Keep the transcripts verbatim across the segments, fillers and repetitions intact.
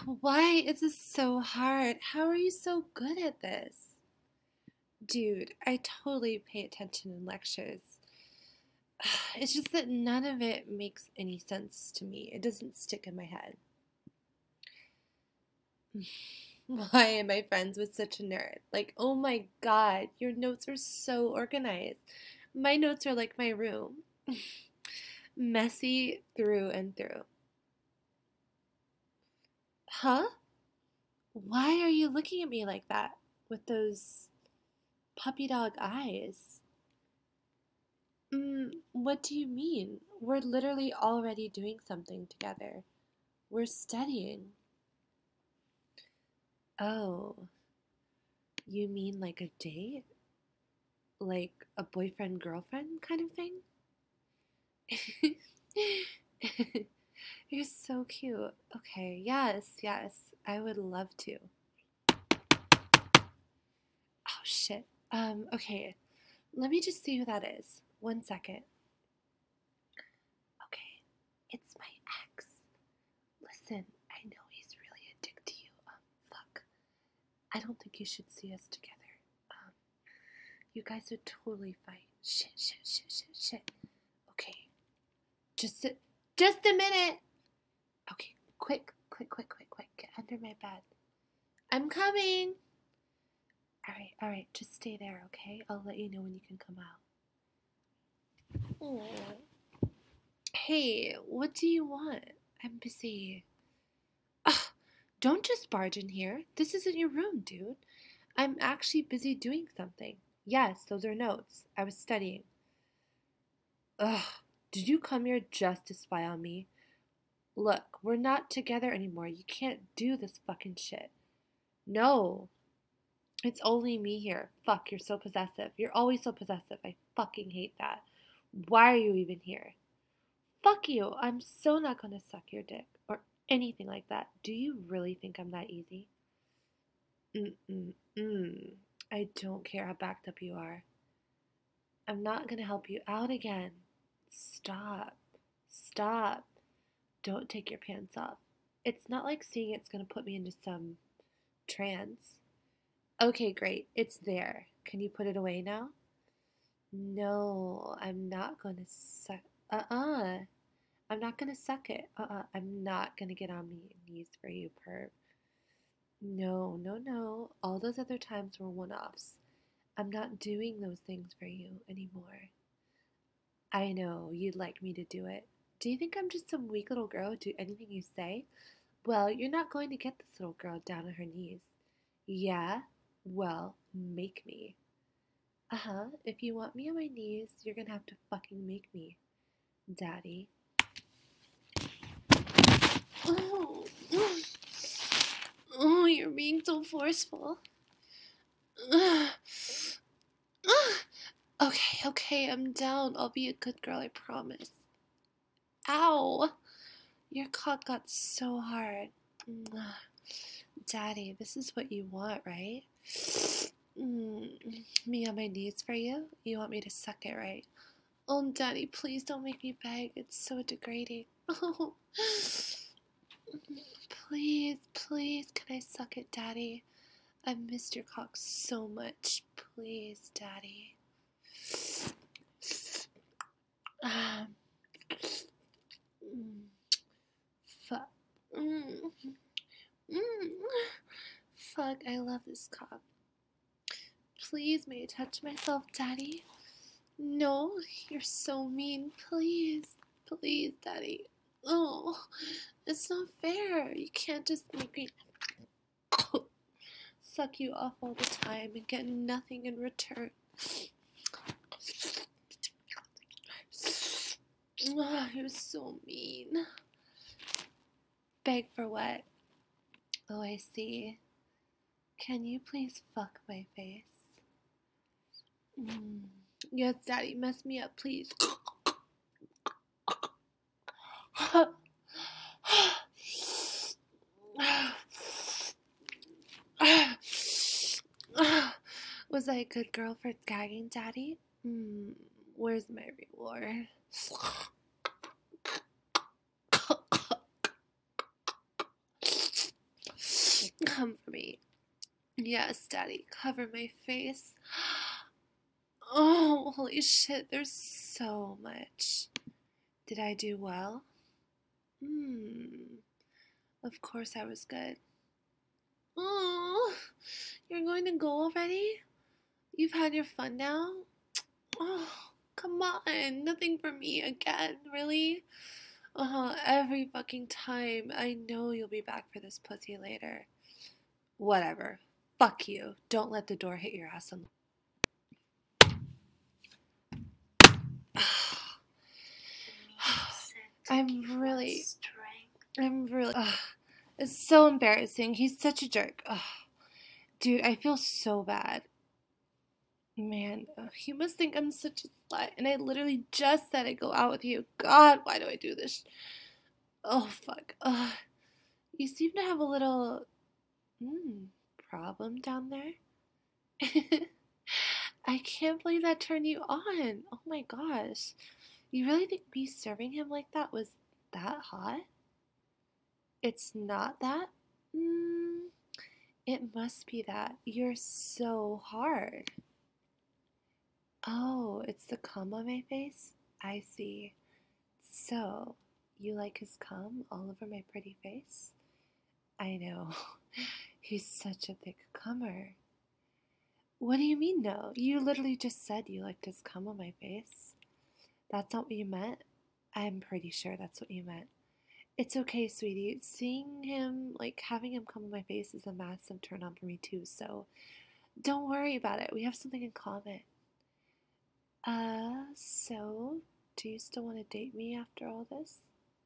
Why is this so hard? How are you so good at this? Dude, I totally pay attention in lectures. It's just that none of it makes any sense to me. It doesn't stick in my head. Why am I friends with such a nerd? Like, oh my god, your notes are so organized. My notes are like my room. Messy through and through. Huh? Why are you looking at me like that with those puppy dog eyes? Mm, what do you mean? We're literally already doing something together. We're studying. Oh, you mean like a date? Like a boyfriend girlfriend kind of thing? You're so cute. Okay, yes, yes, I would love to. Oh shit. Um, okay. Let me just see who that is. One second. Okay, it's my ex. Listen, I know he's really a dick to you. Um, fuck. I don't think you should see us together. Um, you guys are totally fine. Shit, shit, shit, shit, shit. Okay, just a, just a minute. Okay, quick, quick, quick, quick, quick. Get under my bed. I'm coming. All right, all right. Just stay there, okay? I'll let you know when you can come out. Oh. Hey, what do you want? I'm busy. Ugh, don't just barge in here. This isn't your room, dude. I'm actually busy doing something. Yes, those are notes. I was studying. Ugh, did you come here just to spy on me? Look, we're not together anymore. You can't do this fucking shit. No, it's only me here. Fuck, you're so possessive. You're always so possessive. I fucking hate that. Why are you even here? Fuck you. I'm so not gonna suck your dick or anything like that. Do you really think I'm that easy? Mm-mm-mm. I don't care how backed up you are. I'm not gonna help you out again. Stop. Stop. Don't take your pants off. It's not like seeing it's gonna put me into some trance. Okay, great. It's there. Can you put it away now? No, I'm not gonna suck. Uh-uh. I'm not gonna suck it. Uh-uh. I'm not gonna get on my knees for you, perv. No, no, no. All those other times were one-offs. I'm not doing those things for you anymore. I know, you'd like me to do it. Do you think I'm just some weak little girl who do anything you say? Well, you're not going to get this little girl down on her knees. Yeah? Well, make me. Uh-huh. If you want me on my knees, you're gonna have to fucking make me, Daddy. Oh, oh, you're being so forceful. Okay, okay, I'm down. I'll be a good girl, I promise. Ow! Your cock got so hard. Daddy, this is what you want, right? Mm, me on my knees for you? You want me to suck it, right? Oh, Daddy, please don't make me beg. It's so degrading. Oh, please, please, can I suck it, Daddy? I've missed your cock so much. Please, Daddy. Um, mm, fuck. Mm, mm, fuck, I love this cock. Please, may I touch myself, Daddy? No, you're so mean. Please, please, Daddy. Oh, it's not fair. You can't just make me suck you off all the time and get nothing in return. Oh, you're so mean. Beg for what? Oh, I see. Can you please fuck my face? Mm. Yes, Daddy, mess me up, please. Was I a good girl for gagging, Daddy? Mm, where's my reward? Come for me. Yes, Daddy, cover my face. Oh, holy shit, there's so much. Did I do well? Hmm, of course I was good. Oh, you're going to go already? You've had your fun now? Oh, come on, nothing for me again, really? Uh-huh, every fucking time. I know you'll be back for this pussy later. Whatever. Fuck you. Don't let the door hit your ass on. I'm really, I'm really, ugh. It's so embarrassing. He's such a jerk. Ugh. Dude, I feel so bad. Man, ugh, he must think I'm such a slut. And I literally just said I'd go out with you. God, why do I do this? Oh, fuck. Ugh. You seem to have a little, mm, problem down there. I can't believe that turned you on. Oh my gosh. You really think me serving him like that was that hot? It's not that? Mm, it must be that. You're so hard. Oh, it's the cum on my face? I see. So, you like his cum all over my pretty face? I know. He's such a thick cummer. What do you mean, no? You literally just said you liked his cum on my face. That's not what you meant? I'm pretty sure that's what you meant. It's okay, sweetie. Seeing him, like, having him come on my face is a massive turn on for me, too, so don't worry about it. We have something in common. Uh, so, do you still want to date me after all this?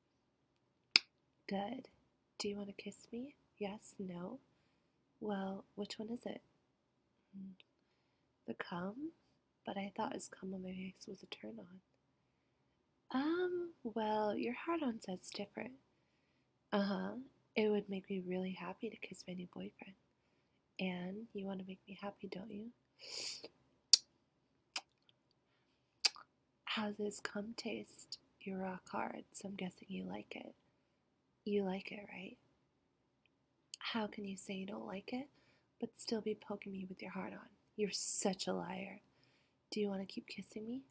Good. Do you want to kiss me? Yes? No? Well, which one is it? Hmm. The cum? But I thought his cum on my face was a turn on. Um, well, your hard-on says different. Uh-huh. It would make me really happy to kiss my new boyfriend. And you want to make me happy, don't you? How's his cum taste? You're rock hard, so I'm guessing you like it. You like it, right? How can you say you don't like it, but still be poking me with your heart on? You're such a liar. Do you want to keep kissing me?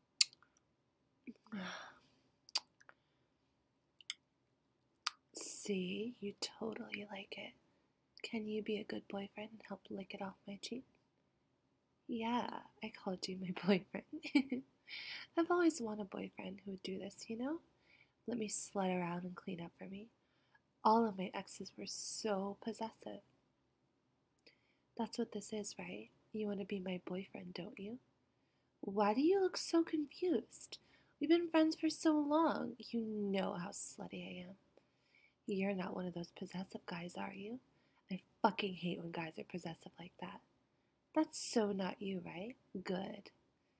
See, you totally like it. Can you be a good boyfriend and help lick it off my cheek? Yeah, I called you my boyfriend. I've always wanted a boyfriend who would do this, you know? Let me slut around and clean up for me. All of my exes were so possessive. That's what this is, right? You want to be my boyfriend, don't you? Why do you look so confused? We've been friends for so long. You know how slutty I am. You're not one of those possessive guys, are you? I fucking hate when guys are possessive like that. That's so not you, right? Good.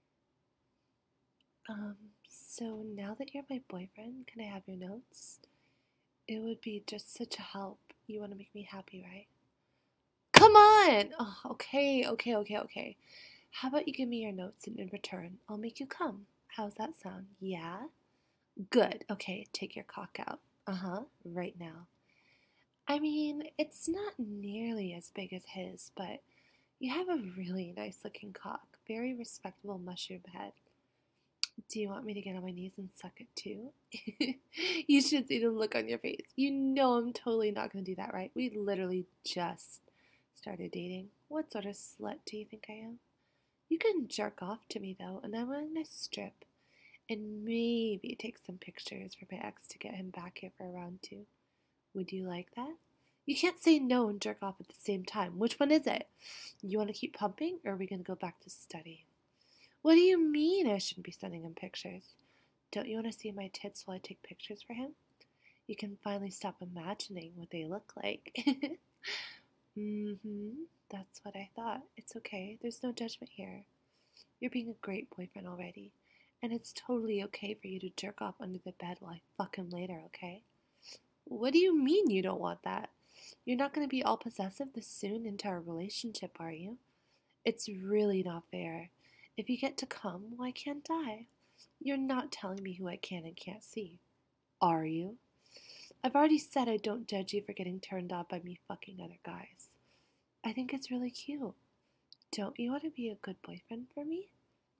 Um, so now that you're my boyfriend, can I have your notes? It would be just such a help. You want to make me happy, right? Come on! Oh, okay, okay, okay, okay. How about you give me your notes and in return, I'll make you come. How's that sound? Yeah? Good. Okay, take your cock out. Uh-huh, right now. I mean, it's not nearly as big as his, but you have a really nice looking cock. Very respectable mushroom head. Do you want me to get on my knees and suck it too? You should see the look on your face. You know I'm totally not going to do that, right? We literally just started dating. What sort of slut do you think I am? You can jerk off to me though, and I'm going to strip and maybe take some pictures for my ex to get him back here for round two. Would you like that? You can't say no and jerk off at the same time. Which one is it? You want to keep pumping, or are we going to go back to studying? What do you mean I shouldn't be sending him pictures? Don't you want to see my tits while I take pictures for him? You can finally stop imagining what they look like. Mm-hmm. That's what I thought. It's okay. There's no judgment here. You're being a great boyfriend already. And it's totally okay for you to jerk off under the bed while I fuck him later, okay? What do you mean you don't want that? You're not going to be all possessive this soon into our relationship, are you? It's really not fair. If you get to come, why can't I? You're not telling me who I can and can't see, are you? I've already said I don't judge you for getting turned on by me fucking other guys. I think it's really cute. Don't you want to be a good boyfriend for me?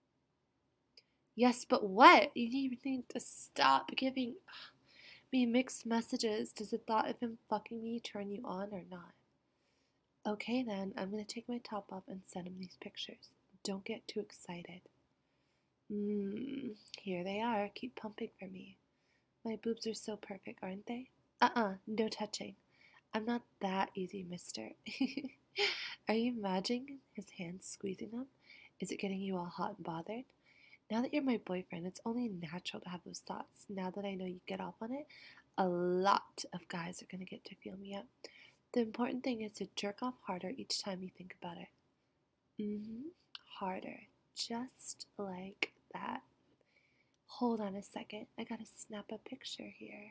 Yes, but what? You need to stop giving me mixed messages. Does the thought of him fucking me turn you on or not? Okay then, I'm gonna take my top off and send him these pictures. Don't get too excited. Mmm, here they are. Keep pumping for me. My boobs are so perfect, aren't they? Uh-uh, no touching. I'm not that easy, mister. Are you imagining his hands squeezing them? Is it getting you all hot and bothered? Now that you're my boyfriend, it's only natural to have those thoughts. Now that I know you get off on it, a lot of guys are going to get to feel me up. The important thing is to jerk off harder each time you think about it. Mm-hmm. Harder. Just like that. Hold on a second. I gotta snap a picture here.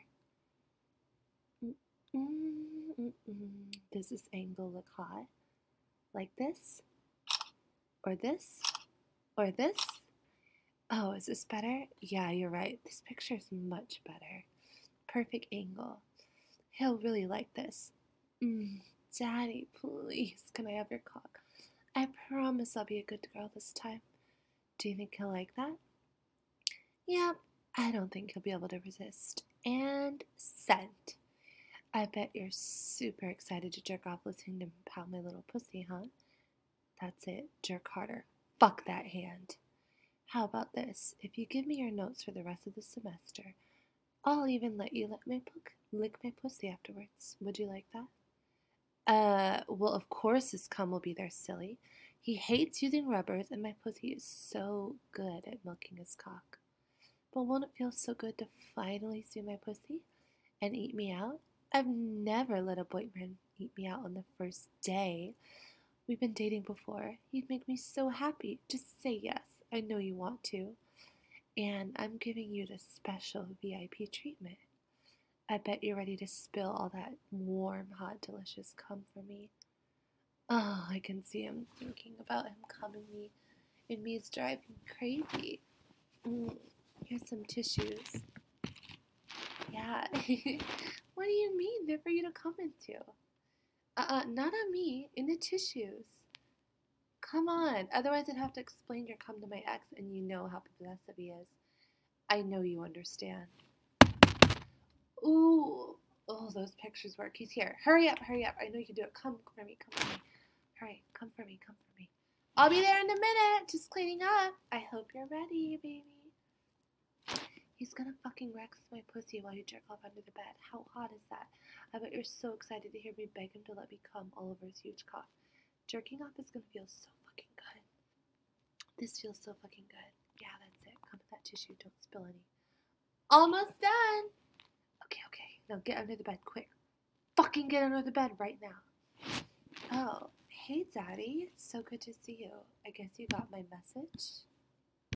Mm-mm-mm-mm. Does this angle look hot? Like this? Or this? Or this? Oh, is this better? Yeah, you're right. This picture is much better. Perfect angle. He'll really like this. Mm, Daddy, please, can I have your cock? I promise I'll be a good girl this time. Do you think he'll like that? Yep, I don't think he'll be able to resist. And sent. I bet you're super excited to jerk off listening to him pound my little pussy, huh? That's it. Jerk harder. Fuck that hand. How about this? If you give me your notes for the rest of the semester, I'll even let you let my book lick my pussy afterwards. Would you like that? Uh, well, of course his cum will be there, silly. He hates using rubbers, and my pussy is so good at milking his cock. But won't it feel so good to finally see my pussy and eat me out? I've never let a boyfriend eat me out on the first day. We've been dating before. You'd make me so happy. Just say yes. I know you want to. And I'm giving you the special V I P treatment. I bet you're ready to spill all that warm, hot, delicious cum for me. Oh, I can see him thinking about him coming me, and me is driving crazy. Mm, here's some tissues. Yeah. What do you mean? They're for you to come into. Uh-uh, not on me. In the tissues. Come on. Otherwise I'd have to explain your cum to my ex, and you know how possessive he is. I know you understand. Ooh. Oh, those pictures work. He's here. Hurry up, hurry up. I know you can do it. Come for me, come for me. Hurry, come for me, come for me. I'll be there in a minute. Just cleaning up. I hope you're ready, baby. He's gonna fucking wreck my pussy while you jerk off under the bed. How hot is that? I bet you're so excited to hear me beg him to let me come all over his huge cock. Jerking off is gonna feel so fucking good. This feels so fucking good. Yeah, that's it. Come with that tissue. Don't spill any. Almost done. Okay, okay. Now get under the bed, quick. Fucking get under the bed right now. Oh, hey, Daddy. It's so good to see you. I guess you got my message.